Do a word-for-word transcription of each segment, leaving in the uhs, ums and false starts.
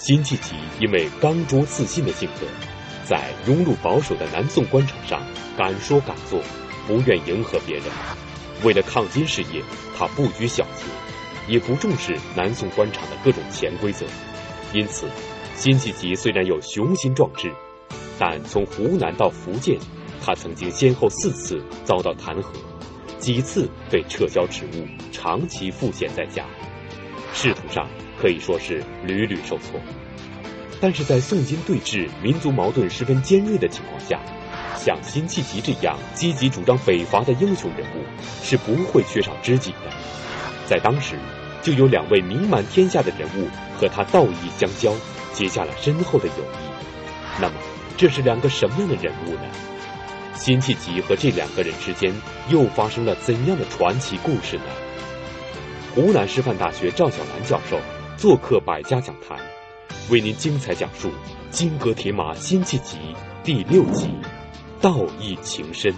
辛弃疾因为刚拙自信的性格，在庸碌保守的南宋官场上敢说敢做，不愿迎合别人。为了抗金事业，他不拘小节，也不重视南宋官场的各种潜规则。因此，辛弃疾虽然有雄心壮志，但从湖南到福建，他曾经先后四次遭到弹劾，几次被撤销职务，长期赋闲在家，仕途上可以说是屡屡受挫。但是在宋金对峙、民族矛盾十分尖锐的情况下，像辛弃疾这样积极主张北伐的英雄人物是不会缺少知己的。在当时，就有两位名满天下的人物和他道义相交，结下了深厚的友谊。那么，这是两个什么样的人物呢？辛弃疾和这两个人之间又发生了怎样的传奇故事呢？湖南师范大学赵小兰教授做客百家讲坛，为您精彩讲述《金戈铁马》辛弃疾第六集《道义情深》。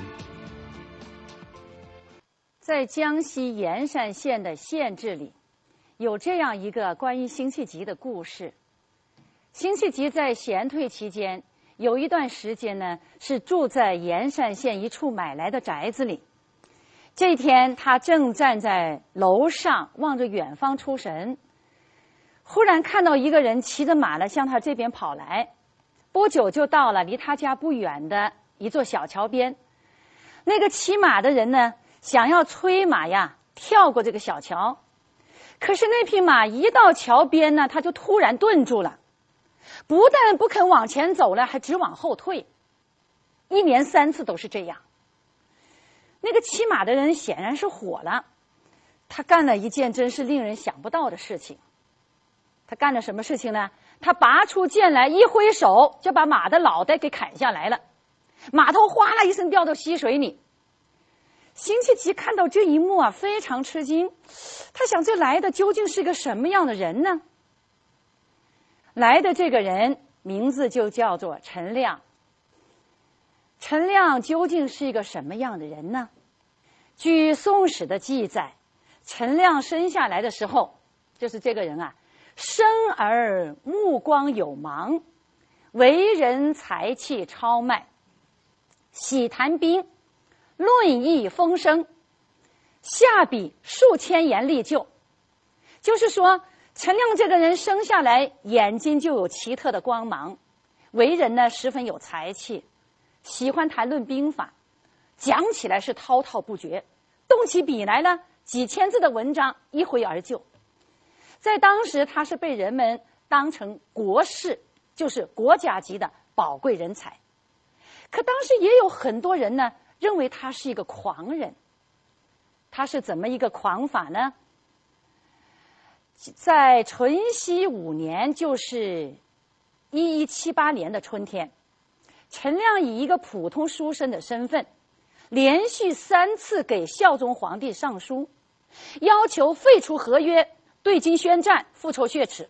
在江西盐山县的县志里，有这样一个关于辛弃疾的故事。辛弃疾在闲退期间，有一段时间呢，是住在盐山县一处买来的宅子里。这天，他正站在楼上望着远方出神，忽然看到一个人骑着马呢向他这边跑来，不久就到了离他家不远的一座小桥边。那个骑马的人呢，想要催马呀跳过这个小桥，可是那匹马一到桥边呢，他就突然顿住了，不但不肯往前走了，还直往后退，一连三次都是这样。那个骑马的人显然是火了，他干了一件真是令人想不到的事情。他干了什么事情呢？他拔出剑来，一挥手就把马的脑袋给砍下来了，马头哗啦一声掉到溪水里。辛弃疾看到这一幕啊，非常吃惊，他想这来的究竟是个什么样的人呢？来的这个人名字就叫做陈亮。陈亮究竟是一个什么样的人呢？据《宋史》的记载，陈亮生下来的时候，就是这个人啊，生而目光有芒，为人才气超迈，喜谈兵，论议风生，下笔数千言立就。就是说，陈亮这个人生下来眼睛就有奇特的光芒，为人呢十分有才气，喜欢谈论兵法，讲起来是滔滔不绝，动起笔来呢，几千字的文章一挥而就。在当时，他是被人们当成国士，就是国家级的宝贵人才。可当时也有很多人呢，认为他是一个狂人。他是怎么一个狂法呢？在淳熙五年，就是一一七八年的春天，陈亮以一个普通书生的身份，连续三次给孝宗皇帝上书，要求废除合约，对金宣战，复仇雪耻。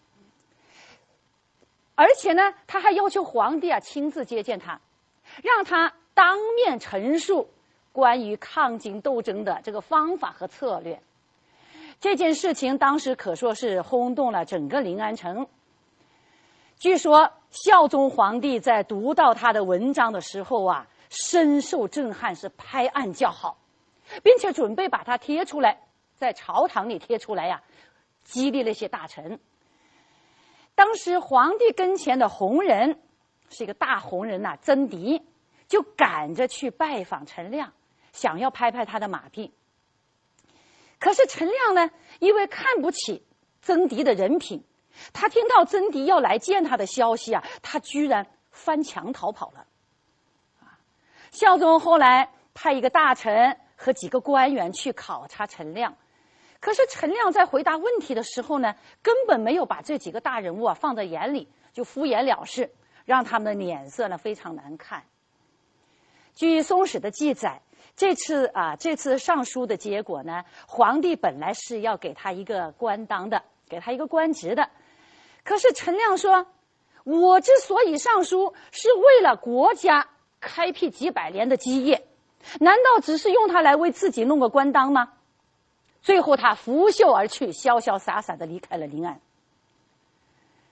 而且呢，他还要求皇帝啊亲自接见他，让他当面陈述关于抗金斗争的这个方法和策略。这件事情当时可说是轰动了整个临安城。据说孝宗皇帝在读到他的文章的时候啊，深受震撼，是拍案叫好，并且准备把它贴出来，在朝堂里贴出来呀、啊，激励了一些大臣。当时皇帝跟前的红人是一个大红人呐、啊，曾迪就赶着去拜访陈亮，想要拍拍他的马屁。可是陈亮呢，因为看不起曾迪的人品，他听到曾迪要来见他的消息啊，他居然翻墙逃跑了。孝宗后来派一个大臣和几个官员去考察陈亮，可是陈亮在回答问题的时候呢，根本没有把这几个大人物啊放在眼里，就敷衍了事，让他们的脸色呢非常难看。据《宋史》的记载，这次啊这次上书的结果呢，皇帝本来是要给他一个官当的，给他一个官职的，可是陈亮说，我之所以上书，是为了国家开辟几百年的基业，难道只是用它来为自己弄个官当吗？最后他拂袖而去，潇潇洒洒地离开了临安。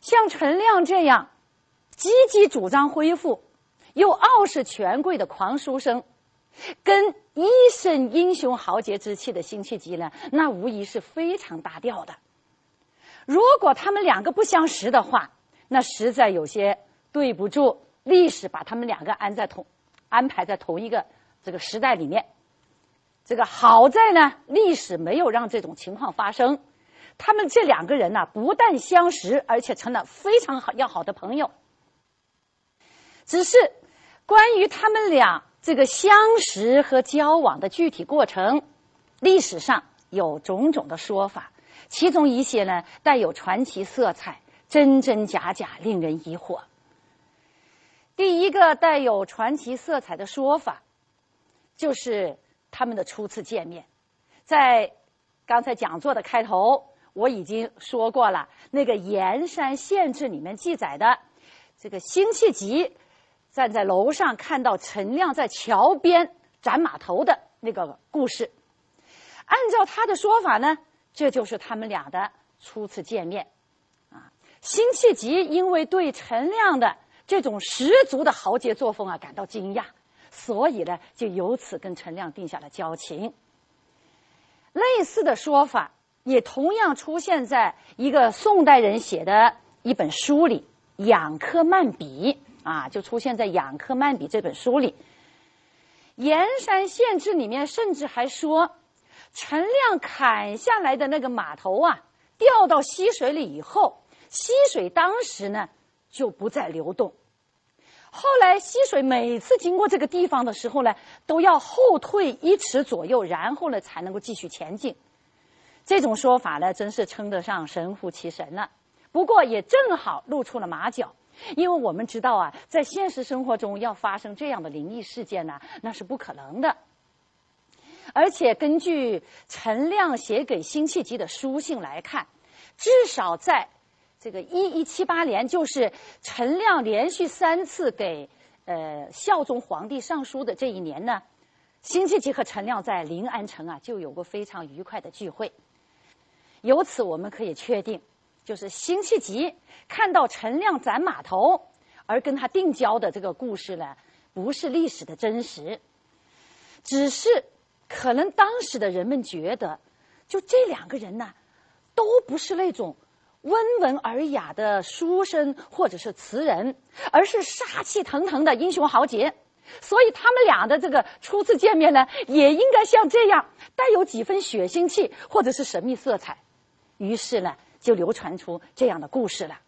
像陈亮这样积极主张恢复又傲视权贵的狂书生，跟一身英雄豪杰之气的辛弃疾呢，那无疑是非常搭调的。如果他们两个不相识的话，那实在有些对不住历史把他们两个安在同安排在同一个这个时代里面。这个好在呢，历史没有让这种情况发生。他们这两个人呢、啊，不但相识，而且成了非常好要好的朋友。只是关于他们俩这个相识和交往的具体过程，历史上有种种的说法，其中一些呢带有传奇色彩，真真假假，令人疑惑。第一个带有传奇色彩的说法，就是他们的初次见面。在刚才讲座的开头，我已经说过了，那个《盐山县志》里面记载的这个辛弃疾站在楼上看到陈亮在桥边斩马头的那个故事。按照他的说法呢，这就是他们俩的初次见面。啊，辛弃疾因为对陈亮的这种十足的豪杰作风啊感到惊讶，所以呢，就由此跟陈亮定下了交情。类似的说法也同样出现在一个宋代人写的一本书里，《养客漫笔》啊，就出现在《养客漫笔》这本书里。《盐山县志》里面甚至还说，陈亮砍下来的那个马头啊，掉到溪水里以后，溪水当时呢就不再流动。后来溪水每次经过这个地方的时候呢，都要后退一尺左右，然后呢才能够继续前进。这种说法呢，真是称得上神乎其神了。不过也正好露出了马脚，因为我们知道啊，在现实生活中要发生这样的灵异事件呢，那是不可能的。而且根据陈亮写给辛弃疾的书信来看，至少在这个一一七八年，就是陈亮连续三次给呃孝宗皇帝上书的这一年呢，辛弃疾和陈亮在临安城啊就有过非常愉快的聚会。由此我们可以确定，就是辛弃疾看到陈亮斩马头而跟他定交的这个故事呢，不是历史的真实，只是可能当时的人们觉得，就这两个人呢，都不是那种温文尔雅的书生或者是词人，而是杀气腾腾的英雄豪杰，所以他们俩的这个初次见面呢，也应该像这样带有几分血腥气或者是神秘色彩。于是呢，就流传出这样的故事了。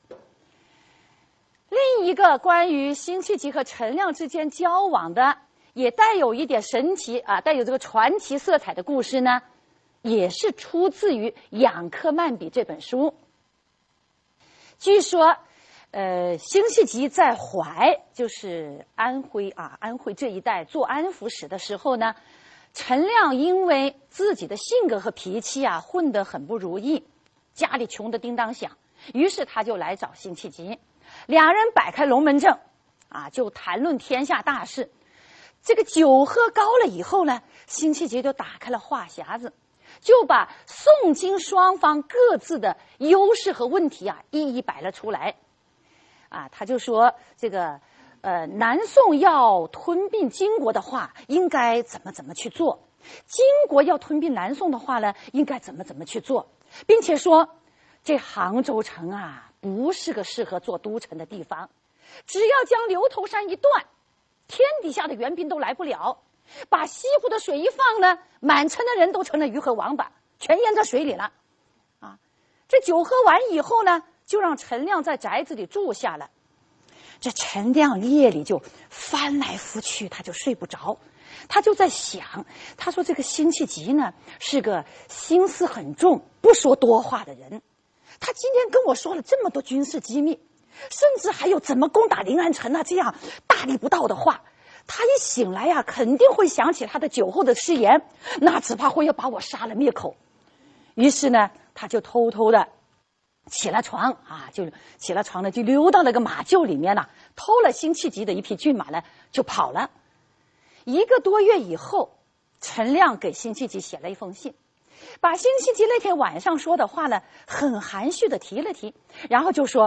另一个关于辛弃疾和陈亮之间交往的，也带有一点神奇啊，带有这个传奇色彩的故事呢，也是出自于《养客漫笔》这本书。据说，呃，辛弃疾在淮，就是安徽啊，安徽这一带做安抚使的时候呢，陈亮因为自己的性格和脾气啊，混得很不如意，家里穷得叮当响，于是他就来找辛弃疾，两人摆开龙门阵，啊，就谈论天下大事。这个酒喝高了以后呢，辛弃疾就打开了话匣子，就把宋金双方各自的优势和问题啊一一摆了出来。啊，他就说这个呃，南宋要吞并金国的话，应该怎么怎么去做；金国要吞并南宋的话呢，应该怎么怎么去做，并且说这杭州城啊，不是个适合做都城的地方，只要将流头山一断，天底下的援兵都来不了。把西湖的水一放呢，满城的人都成了鱼和王八，全淹在水里了。啊，这酒喝完以后呢，就让陈亮在宅子里住下了。这陈亮夜里就翻来覆去，他就睡不着，他就在想，他说这个辛弃疾呢是个心思很重、不说多话的人，他今天跟我说了这么多军事机密，甚至还有怎么攻打临安城啊这样大逆不道的话。他一醒来呀、啊，肯定会想起他的酒后的誓言，那只怕会要把我杀了灭口。于是呢，他就偷偷的起了床啊，就起了床呢，就溜到那个马厩里面了，偷了辛弃疾的一匹骏马呢，就跑了。一个多月以后，陈亮给辛弃疾写了一封信，把辛弃疾那天晚上说的话呢，很含蓄的提了提，然后就说：“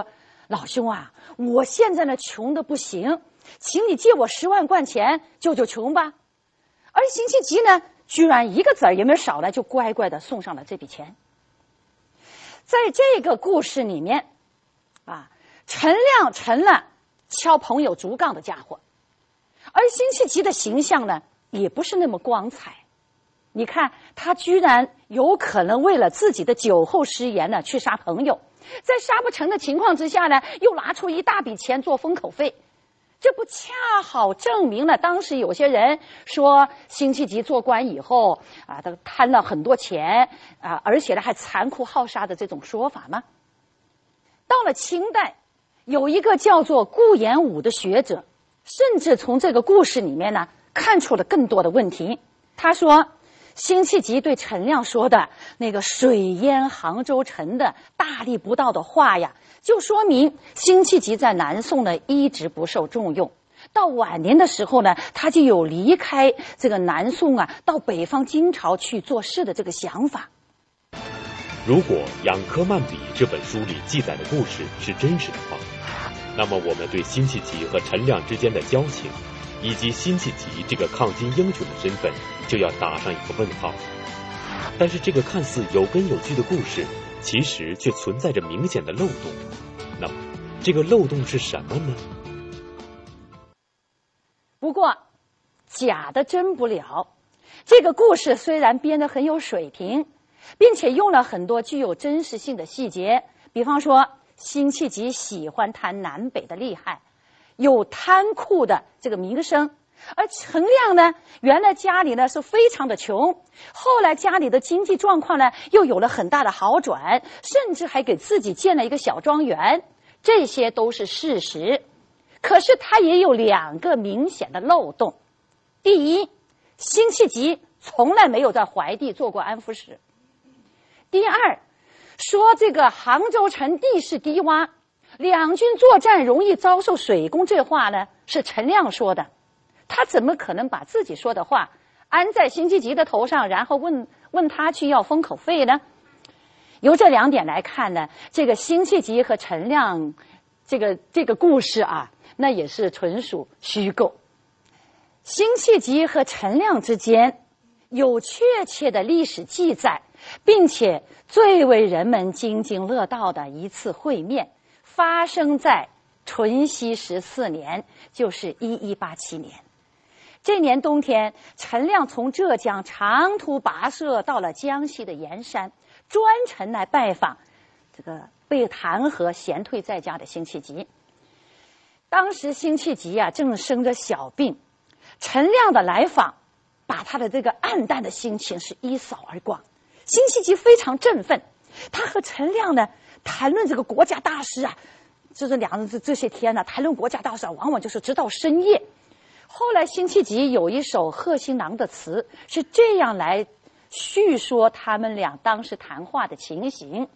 老兄啊，我现在呢穷的不行，请你借我十万贯钱救救穷吧。而辛弃疾呢，居然一个子儿也没有少来，就乖乖的送上了这笔钱。在这个故事里面，啊，陈亮成了敲朋友竹杠的家伙，而辛弃疾的形象呢，也不是那么光彩。你看，他居然有可能为了自己的酒后失言呢，去杀朋友，在杀不成的情况之下呢，又拿出一大笔钱做封口费。这不恰好证明了当时有些人说辛弃疾做官以后啊，他贪了很多钱啊，而且呢还残酷好杀的这种说法吗？到了清代，有一个叫做顾炎武的学者，甚至从这个故事里面呢看出了更多的问题。他说，辛弃疾对陈亮说的那个水淹杭州城的大逆不道的话呀，就说明辛弃疾在南宋呢一直不受重用。到晚年的时候呢，他就有离开这个南宋啊，到北方金朝去做事的这个想法。 如果《养科漫笔》这本书里记载的故事是真实的话，那么我们对辛弃疾和陈亮之间的交情，以及辛弃疾这个抗金英雄的身份，就要打上一个问号。但是这个看似有根有据的故事，其实却存在着明显的漏洞。那么这个漏洞是什么呢？ 不过假的真不了，这个故事虽然编得很有水平，并且用了很多具有真实性的细节，比方说辛弃疾喜欢谈南北的厉害，有贪酷的这个名声，而陈亮呢，原来家里呢是非常的穷，后来家里的经济状况呢又有了很大的好转，甚至还给自己建了一个小庄园，这些都是事实。可是他也有两个明显的漏洞。第一，辛弃疾从来没有在淮地做过安抚使。第二，说这个杭州城地势低洼，两军作战容易遭受水攻，这话呢是陈亮说的。他怎么可能把自己说的话安在辛弃疾的头上，然后问问他去要封口费呢？由这两点来看呢，这个辛弃疾和陈亮这个这个故事啊，那也是纯属虚构。辛弃疾和陈亮之间有确切的历史记载，并且最为人们津津乐道的一次会面，发生在淳熙十四年，就是一一八七年。这年冬天，陈亮从浙江长途跋涉到了江西的盐山，专程来拜访这个被弹劾闲退在家的辛弃疾。当时辛弃疾啊正生着小病，陈亮的来访把他的这个暗淡的心情是一扫而光。辛弃疾非常振奋，他和陈亮呢谈论这个国家大事啊，就是两人这这些天呢谈论国家大事啊，往往就是直到深夜。后来辛弃疾有一首贺新郎的词，是这样来叙说他们俩当时谈话的情形：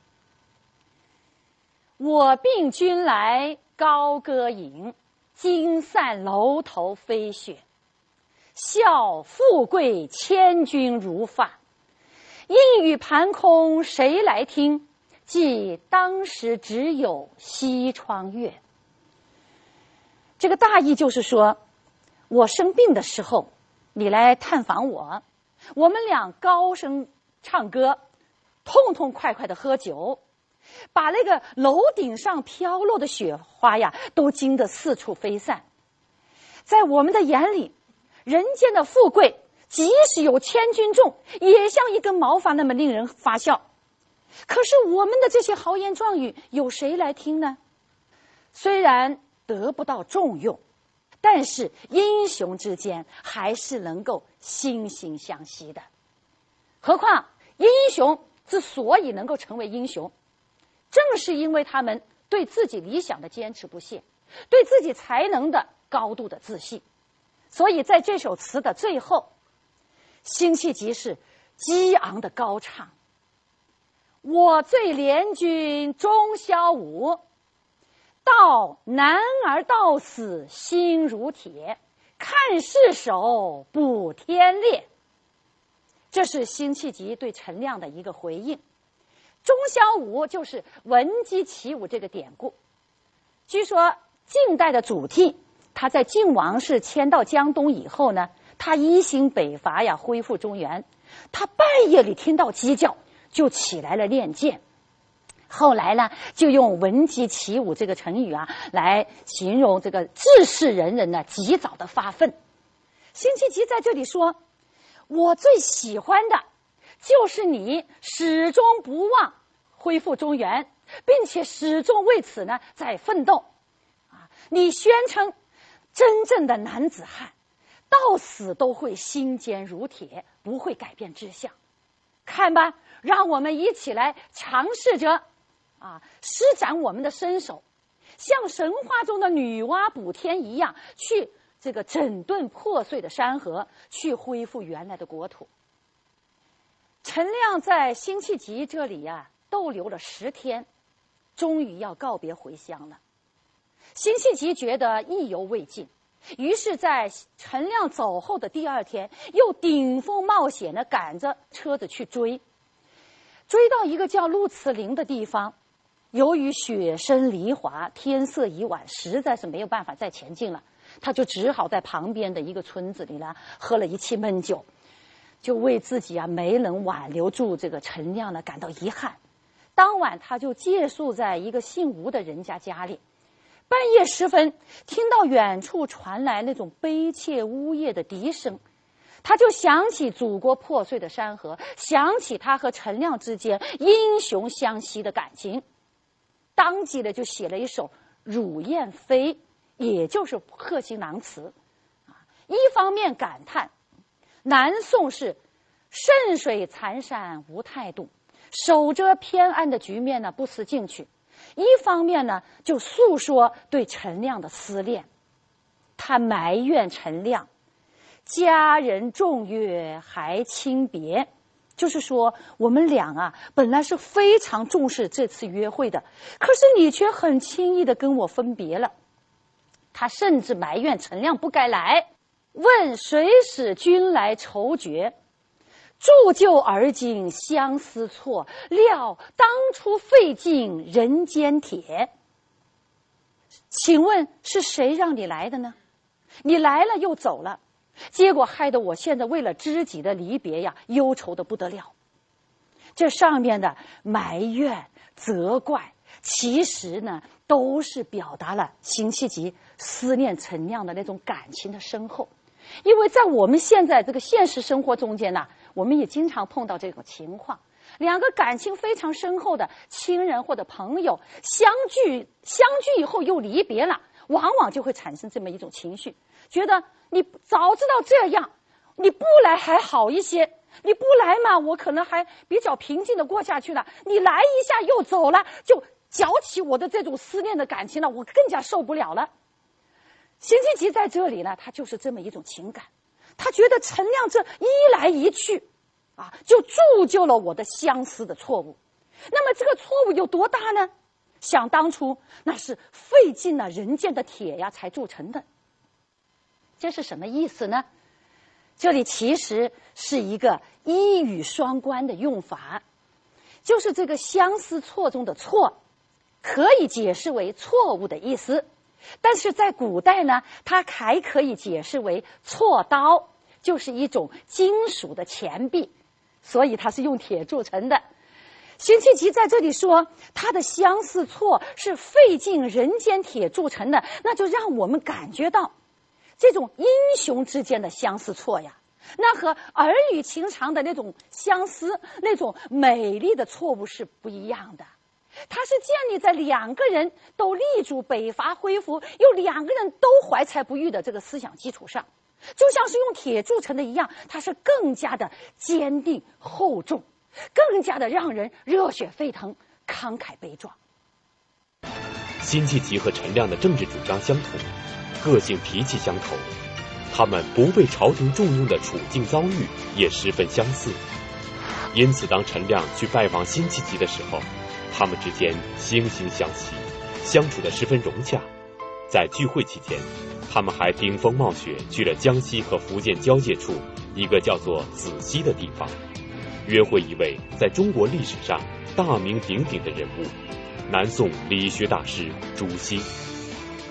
我病君来高歌饮，惊散楼头飞雪。笑富贵千钧如发，阴雨盘空谁来听？记当时只有西窗月。这个大意就是说，我生病的时候，你来探访我，我们俩高声唱歌，痛痛快快的喝酒，把那个楼顶上飘落的雪花呀，都惊得四处飞散。在我们的眼里，人间的富贵，即使有千钧重，也像一根毛发那么令人发笑。可是我们的这些豪言壮语，有谁来听呢？虽然得不到重用，但是英雄之间还是能够惺惺相惜的。何况英雄之所以能够成为英雄，正是因为他们对自己理想的坚持不懈，对自己才能的高度的自信。所以在这首词的最后，辛弃疾是激昂的高唱：我醉怜君终宵无，道男儿到死心如铁，看世手补天裂。这是辛弃疾对陈亮的一个回应。终宵舞就是闻鸡起舞这个典故， 据说晋代的祖逖，他在晋王室迁到江东以后呢，他一心北伐呀，恢复中原。他半夜里听到鸡叫，就起来了练剑。后来呢，就用闻鸡起舞这个成语啊，来形容这个志士仁人呢及早的发奋。辛弃疾在这里说，我最喜欢的就是你始终不忘恢复中原，并且始终为此呢在奋斗啊！你宣称真正的男子汉到死都会心坚如铁，不会改变志向。看吧，让我们一起来尝试着啊，施展我们的身手，像神话中的女娲补天一样，去这个整顿破碎的山河，去恢复原来的国土。陈亮在辛弃疾这里呀、啊、逗留了十天，终于要告别回乡了。辛弃疾觉得意犹未尽，于是在陈亮走后的第二天，又顶风冒险地赶着车子去追。追到一个叫陆慈陵的地方，由于雪深离华，天色已晚，实在是没有办法再前进了，他就只好在旁边的一个村子里呢喝了一气闷酒，就为自己啊没能挽留住这个陈亮呢感到遗憾。当晚他就借宿在一个姓吴的人家家里。半夜时分，听到远处传来那种悲切呜咽的笛声，他就想起祖国破碎的山河，想起他和陈亮之间英雄相惜的感情，当即呢就写了一首《乳燕飞》，也就是贺新郎词。一方面感叹南宋是顺水残山无态度，守着偏安的局面呢不思进取，一方面呢就诉说对陈亮的思念。他埋怨陈亮佳人众月还轻别，就是说我们俩啊本来是非常重视这次约会的，可是你却很轻易的跟我分别了。他甚至埋怨陈亮不该来，问谁使君来愁绝，铸就而今相思错，料当初费尽人间铁。请问是谁让你来的呢？你来了又走了，结果害得我现在为了知己的离别呀，忧愁的不得了。这上面的埋怨、责怪，其实呢，都是表达了辛弃疾思念陈亮的那种感情的深厚。因为在我们现在这个现实生活中间呢，我们也经常碰到这种情况，两个感情非常深厚的亲人或者朋友相聚相聚以后又离别了，往往就会产生这么一种情绪，觉得你早知道这样，你不来还好一些，你不来嘛，我可能还比较平静的过下去了，你来一下又走了，就搅起我的这种思念的感情了，我更加受不了了。辛弃疾在这里呢，他就是这么一种情感，他觉得陈亮这一来一去啊，就铸就了我的相思的错误。那么这个错误有多大呢？想当初那是费尽了人间的铁呀才铸成的。这是什么意思呢？这里其实是一个一语双关的用法，就是这个相思错中的错可以解释为错误的意思，但是在古代呢，它还可以解释为锉刀，就是一种金属的钱币，所以它是用铁铸成的。辛弃疾在这里说他的相思错是费尽人间铁铸成的，那就让我们感觉到这种英雄之间的相思错呀，那和儿女情长的那种相思，那种美丽的错误是不一样的。它是建立在两个人都力主北伐恢复，又两个人都怀才不遇的这个思想基础上，就像是用铁铸成的一样，它是更加的坚定厚重，更加的让人热血沸腾，慷慨悲壮。 辛弃疾和陈亮的政治主张相同，个性脾气相投，他们不被朝廷重用的处境遭遇也十分相似。因此当陈亮去拜访辛弃疾的时候，他们之间惺惺相惜，相处得十分融洽。在聚会期间，他们还顶风冒雪去了江西和福建交界处一个叫做子溪的地方，约会一位在中国历史上大名鼎鼎的人物，南宋理学大师朱熹。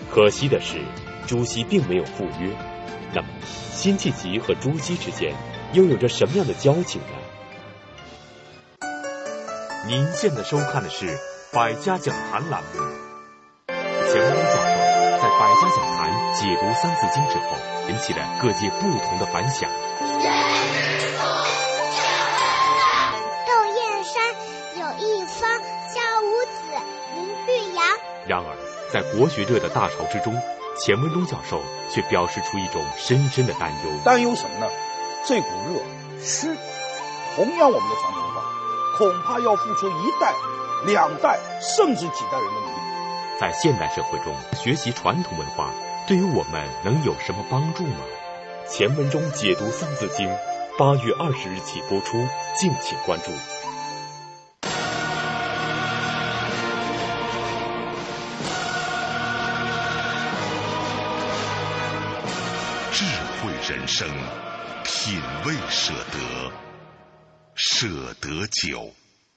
可惜的是，朱熹并没有赴约。那么，辛弃疾和朱熹之间又有着什么样的交情呢？您现在收看的是《百家讲坛》栏目。钱文东教授在《百家讲坛》解读《三字经》之后，引起了各界不同的反响。 窦燕山有一方，教五子，名俱扬。 然而，在国学热的大潮之中，钱文东教授却表示出一种深深的担忧。 担忧什么呢？这股热虚，弘扬我们的传统文化，恐怕要付出一代、两代，甚至几代人的努力。 在现代社会中，学习传统文化对于我们能有什么帮助吗？钱文忠解读《三字经》，八月二十日起播出，敬请关注。 智慧人生，品味舍得，舍得酒。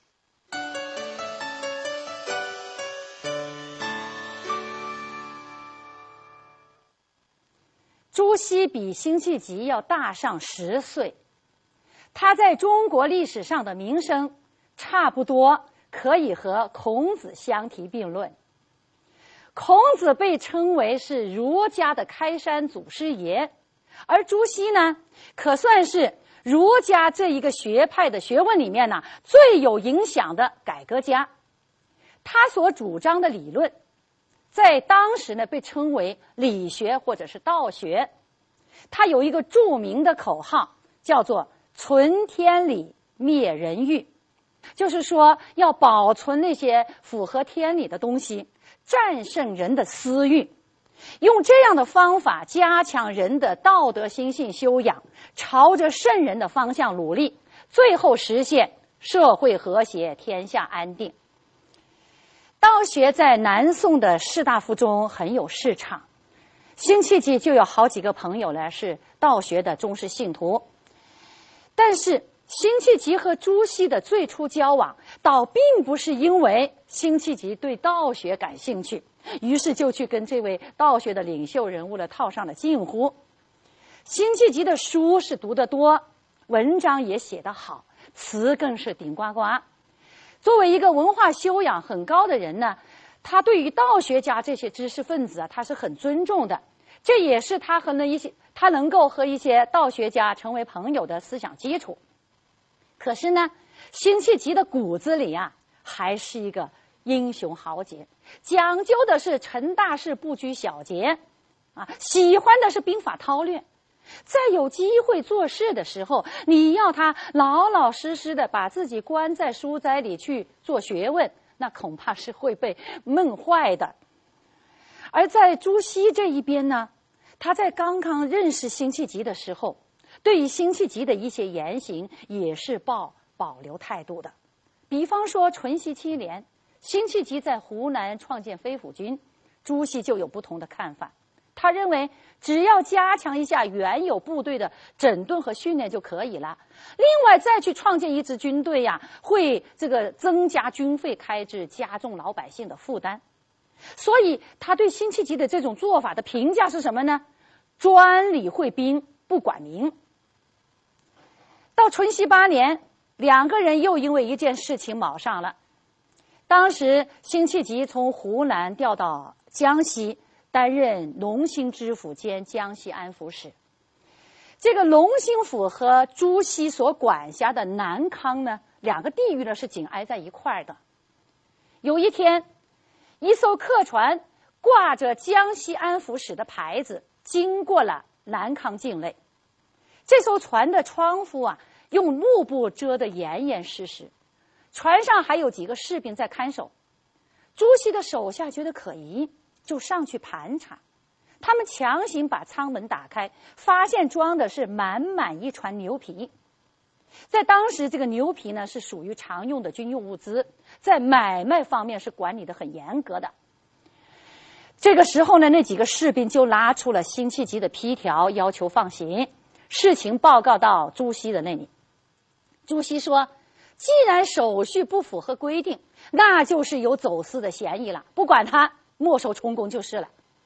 朱熹比辛弃疾要大上十岁，他在中国历史上的名声差不多可以和孔子相提并论。孔子被称为是儒家的开山祖师爷，而朱熹呢，可算是儒家这一个学派的学问里面呢最有影响的改革家。他所主张的理论，在当时呢被称为理学或者是道学。他有一个著名的口号，叫做存天理，灭人欲，就是说要保存那些符合天理的东西，战胜人的私欲，用这样的方法加强人的道德心性修养，朝着圣人的方向努力，最后实现社会和谐，天下安定。道学在南宋的士大夫中很有市场，辛弃疾就有好几个朋友呢是道学的忠实信徒。但是辛弃疾和朱熹的最初交往倒并不是因为辛弃疾对道学感兴趣，于是就去跟这位道学的领袖人物呢套上了近乎。辛弃疾的书是读得多，文章也写得好，词更是顶呱呱。作为一个文化修养很高的人呢，他对于道学家这些知识分子啊，他是很尊重的。这也是他和那一些他能够和一些道学家成为朋友的思想基础。可是呢，辛弃疾的骨子里啊，还是一个英雄豪杰，讲究的是成大事不拘小节，啊，喜欢的是兵法韬略。在有机会做事的时候，你要他老老实实的把自己关在书斋里去做学问，那恐怕是会被闷坏的。而在朱熹这一边呢，他在刚刚认识辛弃疾的时候，对于辛弃疾的一些言行也是抱保留态度的。比方说淳熙七年，辛弃疾在湖南创建飞虎军，朱熹就有不同的看法。他认为只要加强一下原有部队的整顿和训练就可以了，另外再去创建一支军队呀、啊，会这个增加军费开支，加重老百姓的负担。所以他对辛弃疾的这种做法的评价是什么呢？专理会兵，不管民。到淳熙八年，两个人又因为一件事情卯上了。当时辛弃疾从湖南调到江西，担任隆兴知府兼江西安抚使。这个隆兴府和朱熹所管辖的南康呢，两个地域呢是紧挨在一块儿的。有一天，一艘客船挂着江西安抚使的牌子经过了南康境内。这艘船的窗户啊，用幕布遮得严严实实，船上还有几个士兵在看守。朱熹的手下觉得可疑，就上去盘查。他们强行把舱门打开，发现装的是满满一船牛皮。在当时，这个牛皮呢是属于常用的军用物资，在买卖方面是管理得很严格的。这个时候呢，那几个士兵就拉出了辛弃疾的批条，要求放行。事情报告到朱熹的那里，朱熹说，既然手续不符合规定，那就是有走私的嫌疑了，不管他，没收充公就是了。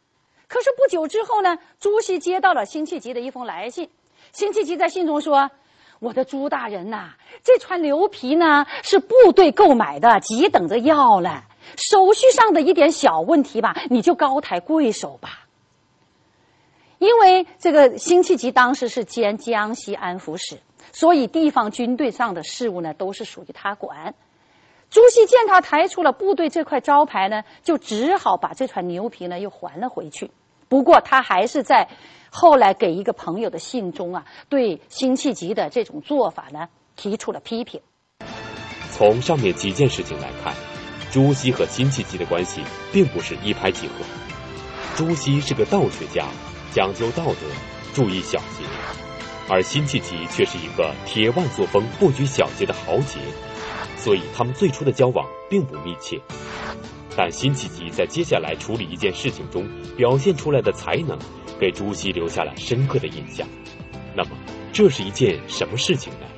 可是不久之后呢，朱熹接到了辛弃疾的一封来信。辛弃疾在信中说：“我的朱大人呐、啊，这串牛皮呢是部队购买的，急等着要了。手续上的一点小问题吧，你就高抬贵手吧。”因为这个辛弃疾当时是兼江西安抚使，所以地方军队上的事务呢都是属于他管。朱熹见他抬出了部队这块招牌呢，就只好把这串牛皮呢又还了回去。不过他还是在后来给一个朋友的信中啊，对辛弃疾的这种做法呢提出了批评。 从上面几件事情来看，朱熹和辛弃疾的关系并不是一拍即合。朱熹是个道学家，讲究道德，注意小节，而辛弃疾却是一个铁腕作风、不拘小节的豪杰，所以他们最初的交往并不密切。但辛弃疾在接下来处理一件事情中表现出来的才能，给朱熹留下了深刻的印象。那么，这是一件什么事情呢？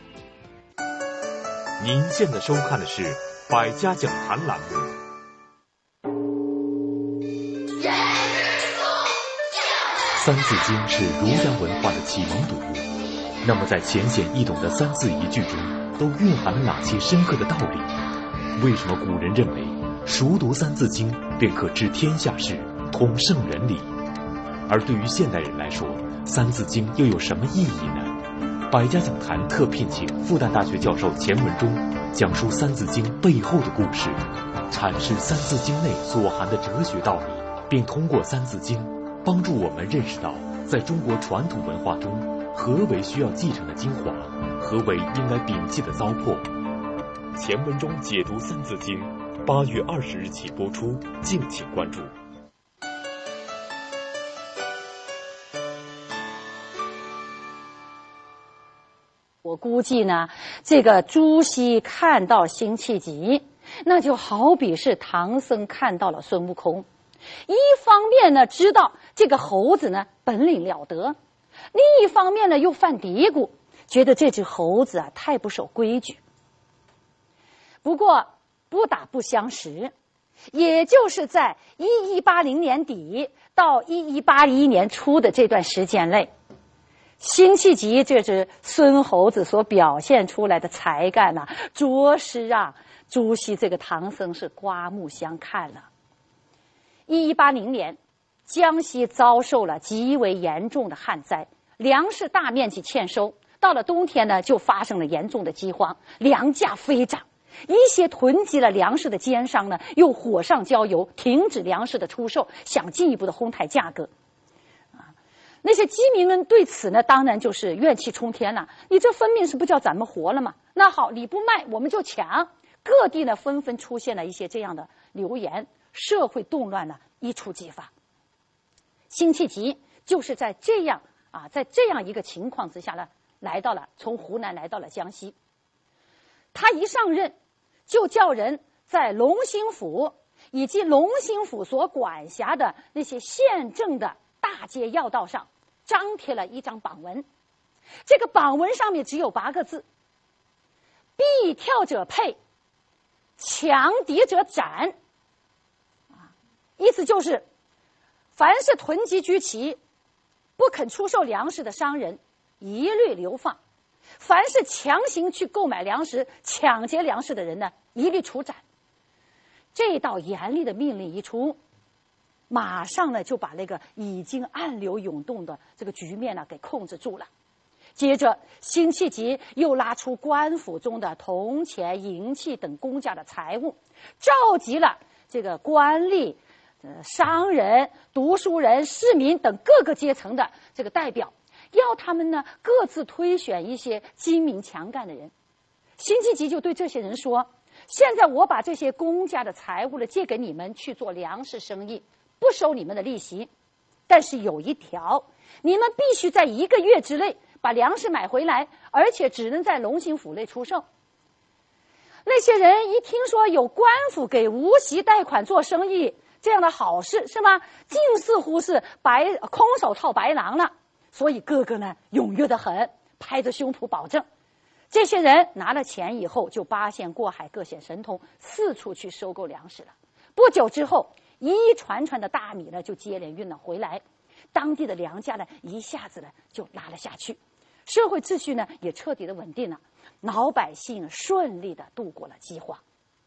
您现在收看的是《百家讲坛》栏目。三字经是儒家文化的启蒙读物，那么在浅显易懂的三字一句中，都蕴含了哪些深刻的道理？为什么古人认为熟读三字经便可知天下事，通圣人理？而对于现代人来说，三字经又有什么意义呢？百家讲坛特聘请复旦大学教授钱文忠讲述三字经背后的故事，阐释三字经内所含的哲学道理，并通过三字经帮助我们认识到，在中国传统文化中，何为需要继承的精华，何为应该摒弃的糟粕。 钱文忠解读三字经，八月二十日起播出，敬请关注。 我估计呢，这个朱熹看到辛弃疾，那就好比是唐僧看到了孙悟空。一方面呢，知道这个猴子呢本领了得，另一方面呢又犯嘀咕，觉得这只猴子啊太不守规矩。不过不打不相识，也就是在一一八零年底到一一八一年初的这段时间内，辛弃疾这只孙猴子所表现出来的才干呐、啊，着实让朱熹这个唐僧是刮目相看了。一一八零年，江西遭受了极为严重的旱灾，粮食大面积欠收。到了冬天呢，就发生了严重的饥荒，粮价飞涨。一些囤积了粮食的奸商呢，又火上浇油，停止粮食的出售，想进一步的哄抬价格。啊，那些饥民们对此呢，当然就是怨气冲天了。你这分明是不叫咱们活了吗？那好，你不卖，我们就抢。各地呢，纷纷出现了一些这样的流言，社会动乱呢一触即发。辛弃疾就是在这样啊，在这样一个情况之下呢，来到了从湖南来到了江西。他一上任，就叫人在隆兴府以及隆兴府所管辖的那些县镇的大街要道上张贴了一张榜文。这个榜文上面只有八个字：必跳者配，强敌者斩。啊，意思就是，凡是囤积居奇、不肯出售粮食的商人，一律流放；凡是强行去购买粮食、抢劫粮食的人呢，一律处斩。这道严厉的命令一出，马上呢就把那个已经暗流涌动的这个局面呢给控制住了。接着，辛弃疾又拉出官府中的铜钱、银器等公家的财物，召集了这个官吏、呃商人、读书人、市民等各个阶层的这个代表，要他们呢各自推选一些精明强干的人。辛弃疾就对这些人说：“现在我把这些公家的财物呢借给你们去做粮食生意，不收你们的利息，但是有一条，你们必须在一个月之内把粮食买回来，而且只能在隆兴府内出售。”那些人一听说有官府给无息贷款做生意这样的好事，是吗？竟似乎是白空手套白狼了，所以个个呢踊跃得很，拍着胸脯保证。这些人拿了钱以后，就八仙过海，各显神通，四处去收购粮食了。不久之后， 一船船的大米呢就接连运了回来，当地的粮价呢一下子呢就拉了下去，社会秩序呢也彻底的稳定了，老百姓顺利的度过了饥荒。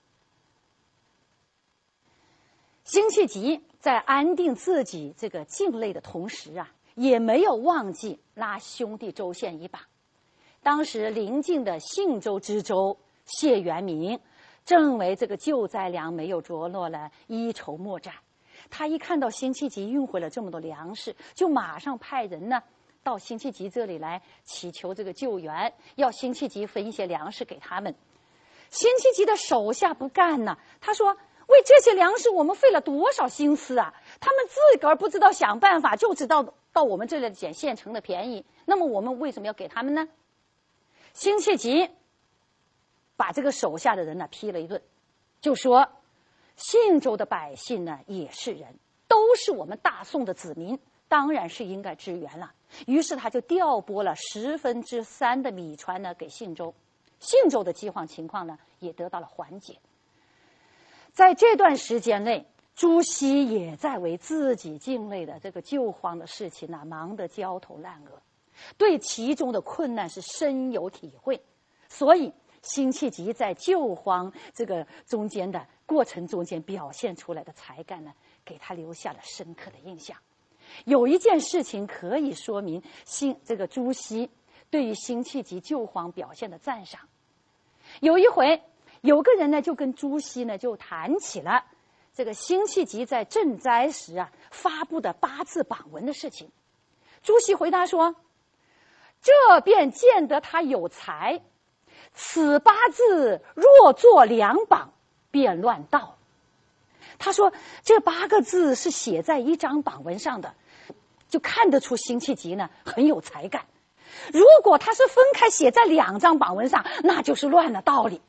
辛弃疾在安定自己这个境内的同时啊，也没有忘记拉兄弟州县一把。当时邻近的信州知州谢元明正为这个救灾粮没有着落了一筹莫展，他一看到辛弃疾运回了这么多粮食，就马上派人呢到辛弃疾这里来祈求这个救援，要辛弃疾分一些粮食给他们。辛弃疾的手下不干呢，他说为这些粮食我们费了多少心思啊，他们自个儿不知道想办法，就知道到我们这里捡现成的便宜，那么我们为什么要给他们呢？辛弃疾把这个手下的人呢批了一顿，就说信州的百姓呢也是人，都是我们大宋的子民，当然是应该支援了。于是他就调拨了十分之三的米船呢给信州，信州的饥荒情况呢也得到了缓解。在这段时间内，朱熹也在为自己境内的这个救荒的事情呢忙得焦头烂额，对其中的困难是深有体会，所以辛弃疾在救荒这个中间的过程中间表现出来的才干呢，给他留下了深刻的印象。有一件事情可以说明辛这个朱熹对于辛弃疾救荒表现的赞赏。有一回，有个人呢就跟朱熹呢就谈起了这个辛弃疾在赈灾时啊发布的八字榜文的事情。朱熹回答说：“这便见得他有才，此八字若作两榜，便乱道。”他说这八个字是写在一张榜文上的，就看得出辛弃疾呢很有才干。如果他是分开写在两张榜文上，那就是乱了道理。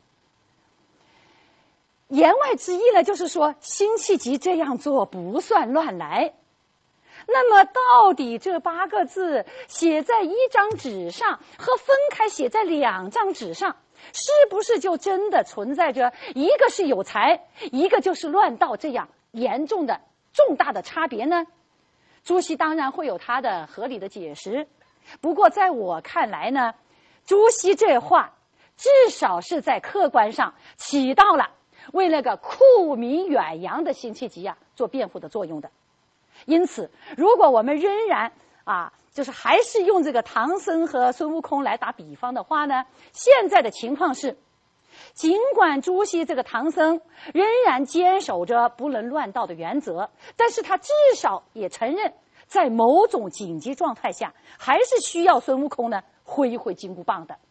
言外之意呢，就是说辛弃疾这样做不算乱来。那么到底这八个字写在一张纸上和分开写在两张纸上，是不是就真的存在着一个是有才，一个就是乱道这样严重的重大的差别呢？朱熹当然会有他的合理的解释，不过在我看来呢，朱熹这话至少是在客观上起到了为那个酷民远扬的辛弃疾啊做辩护的作用的。因此如果我们仍然啊就是还是用这个唐僧和孙悟空来打比方的话呢，现在的情况是，尽管朱熹这个唐僧仍然坚守着不能乱道的原则，但是他至少也承认在某种紧急状态下还是需要孙悟空呢挥一挥金箍棒的。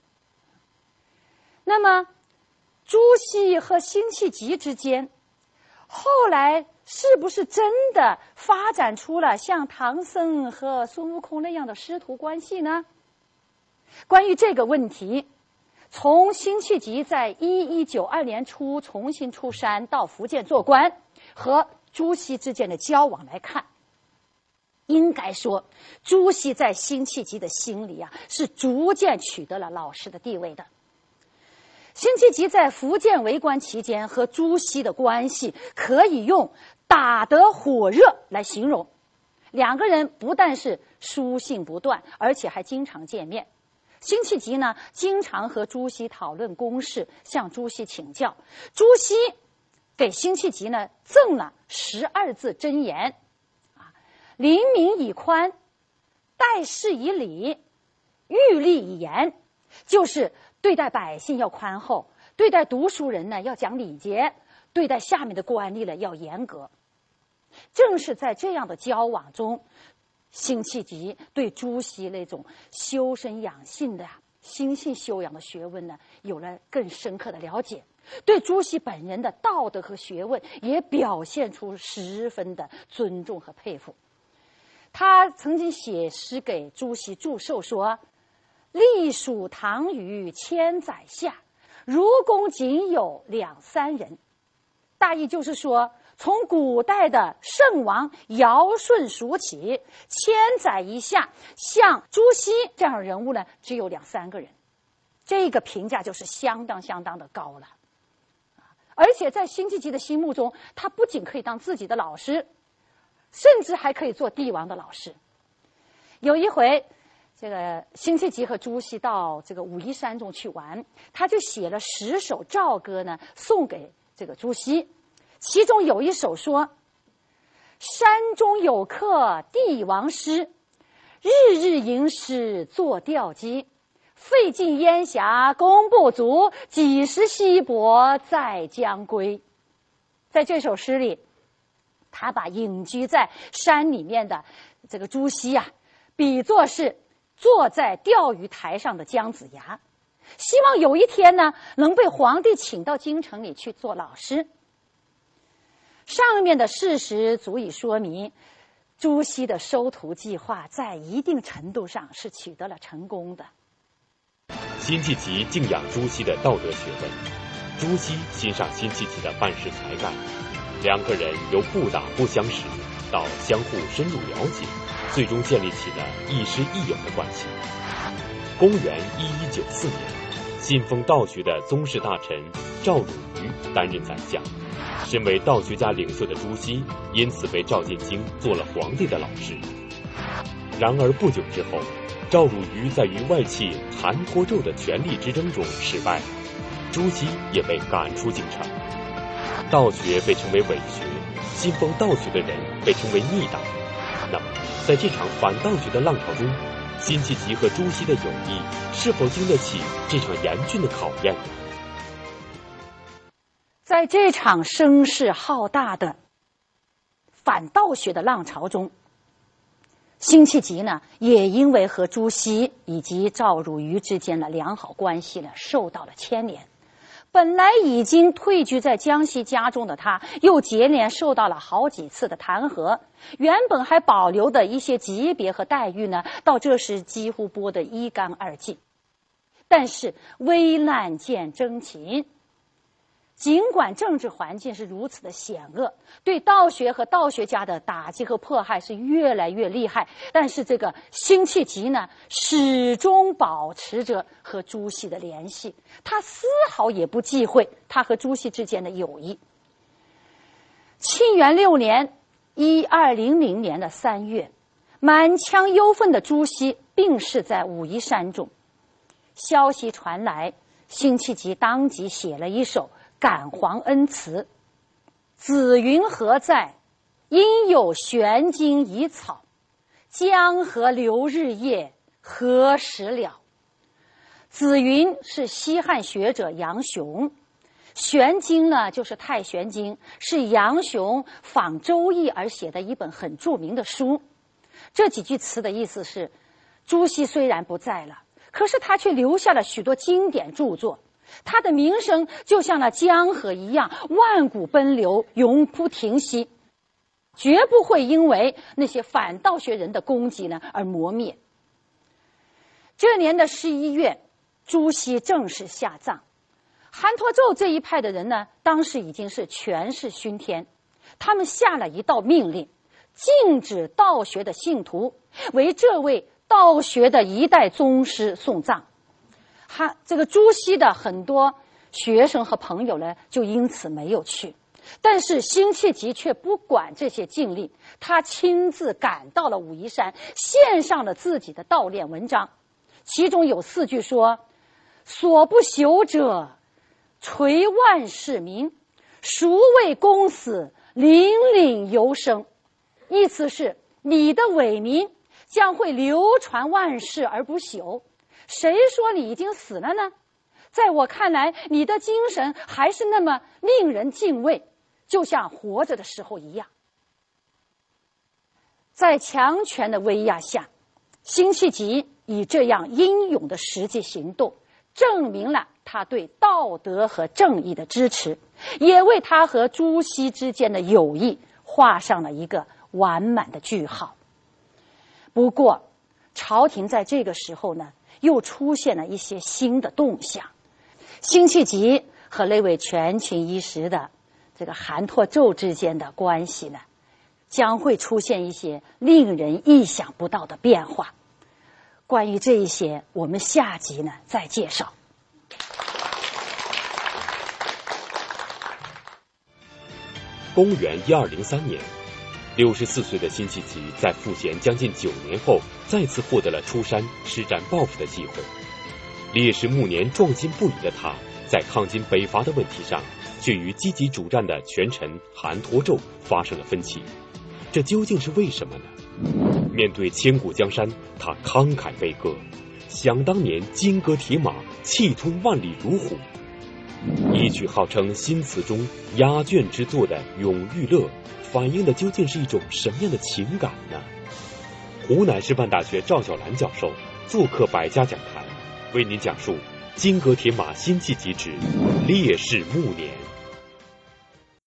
那么朱熹和辛弃疾之间后来是不是真的发展出了像唐僧和孙悟空那样的师徒关系呢？关于这个问题，从辛弃疾在一一九二年初重新出山到福建做官和朱熹之间的交往来看，应该说朱熹在辛弃疾的心里啊是逐渐取得了老师的地位的。辛弃疾在福建为官期间和朱熹的关系可以用打得火热来形容，两个人不但是书信不断，而且还经常见面。辛弃疾呢经常和朱熹讨论公事，向朱熹请教，朱熹给辛弃疾呢赠了十二字真言啊：临民以宽，待事以礼，欲立以严，就是对待百姓要宽厚，对待读书人呢要讲礼节，对待下面的官吏呢要严格。正是在这样的交往中，辛弃疾对朱熹那种修身养性的心性修养的学问呢有了更深刻的了解，对朱熹本人的道德和学问也表现出十分的尊重和佩服。他曾经写诗给朱熹祝寿说：历数唐虞千载下，如公仅有两三人。大意就是说，从古代的圣王尧舜数起，千载以下，像朱熹这样的人物呢，只有两三个人。这个评价就是相当相当的高了。 而且在辛弃疾的心目中，他不仅可以当自己的老师，甚至还可以做帝王的老师。有一回，这个辛弃疾和朱熹到这个武夷山中去玩，他就写了十首赵歌呢，送给这个朱熹。其中有一首说：山中有客帝王师，日日吟诗作吊机。费尽烟霞功不足，几时西泊再将归。在这首诗里，他把隐居在山里面的这个朱熹啊，比作是坐在钓鱼台上的姜子牙，希望有一天呢，能被皇帝请到京城里去做老师。上面的事实足以说明，朱熹的收徒计划在一定程度上是取得了成功的。 辛弃疾敬仰朱熹的道德学问，朱熹欣赏辛弃疾的办事才干，两个人由不打不相识到相互深入了解，最终建立起了亦师亦友的关系。公元一一九四年，信奉道学的宗室大臣赵汝愚担任宰相，身为道学家领袖的朱熹因此被召进京做了皇帝的老师。然而不久之后，赵汝愚在与外戚韩托胄的权力之争中失败，朱熹也被赶出京城。道学被称为伪学，信奉道学的人被称为逆党。那么，在这场反道学的浪潮中，辛弃疾和朱熹的友谊是否经得起这场严峻的考验呢？ 在这场声势浩大的反道学的浪潮中，辛弃疾呢，也因为和朱熹以及赵汝愚之间的良好关系呢，受到了牵连。本来已经退居在江西家中的他，又接连受到了好几次的弹劾，原本还保留的一些级别和待遇呢，到这时几乎剥得一干二净。但是危难见真情，尽管政治环境是如此的险恶，对道学和道学家的打击和迫害是越来越厉害，但是这个辛弃疾呢，始终保持着和朱熹的联系，他丝毫也不忌讳他和朱熹之间的友谊。庆元六年一二零零年的三月，满腔忧愤的朱熹病逝在武夷山中。消息传来，辛弃疾当即写了一首感皇恩词：紫云何在？应有玄经遗草。江河流日夜，何时了？紫云是西汉学者杨雄，玄经呢就是太玄经，是杨雄仿周易而写的一本很著名的书。这几句词的意思是，朱熹虽然不在了，可是他却留下了许多经典著作，他的名声就像那江河一样万古奔流，永不停息，绝不会因为那些反道学人的攻击呢而磨灭。这年的十一月，朱熹正式下葬。韩托胄这一派的人呢，当时已经是权势熏天，他们下了一道命令，禁止道学的信徒为这位道学的一代宗师送葬。他这个朱熹的很多学生和朋友呢，就因此没有去。但是辛弃疾却不管这些禁令，他亲自赶到了武夷山，献上了自己的悼念文章。其中有四句说：所不朽者，垂万世名，孰谓公死，凛凛犹生。意思是你的伟名将会流传万世而不朽，谁说你已经死了呢？在我看来，你的精神还是那么令人敬畏，就像活着的时候一样。在强权的威压下，辛弃疾以这样英勇的实际行动，证明了他对道德和正义的支持，也为他和朱熹之间的友谊画上了一个完满的句号。不过，朝廷在这个时候呢，又出现了一些新的动向。辛弃疾和那位权倾一时的这个韩托胄之间的关系呢，将会出现一些令人意想不到的变化。关于这一些，我们下集呢再介绍。 公元一二零三年，六十四岁的辛弃疾在赋闲将近九年后，再次获得了出山施展抱负的机会。烈士暮年壮心不已的他，在抗金北伐的问题上，却与积极主战的权臣韩托胄发生了分歧。这究竟是为什么呢？面对千古江山，他慷慨悲歌，想当年金戈铁马，气吞万里如虎。一曲号称新词中压卷之作的《咏玉乐》，反映的究竟是一种什么样的情感呢？湖南师范大学赵小兰教授做客百家讲坛，为您讲述《金戈铁马》辛弃疾之烈士暮年。